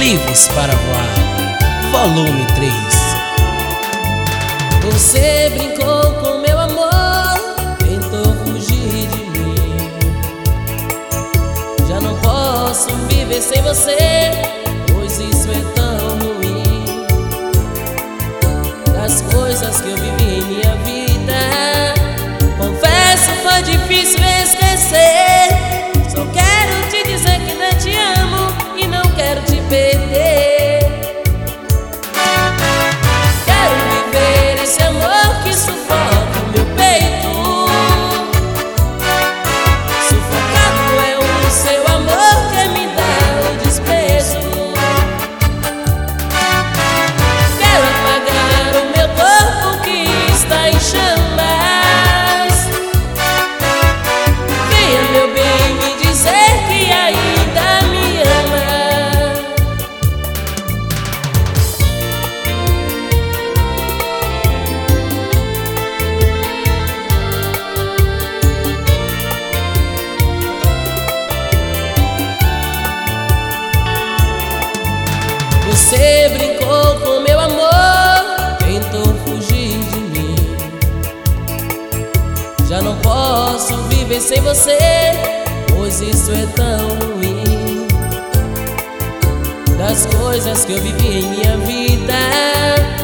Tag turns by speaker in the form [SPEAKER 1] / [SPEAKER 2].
[SPEAKER 1] Livres para Voar, volume 3.
[SPEAKER 2] Você brincou com meu amor, tentou fugir de mim. Já não posso viver sem você, pois isso é tão ruim. Das coisas que eu vivi em minha vida, confesso foi difícil esquecer. Só quero te dizer que ainda te amo e não quero te perder. Quero viver esse amor que sufoca o meu peito. Sufocado é o seu amor que me dá o desprezo. Quero apagar o meu corpo que está em chamas. Venha, meu bem, me dizer que ainda me ama. Você brincou com meu amor, tentou fugir de mim. Já não posso viver sem você, pois isso é tão ruim. Das coisas que eu vivi em minha vida,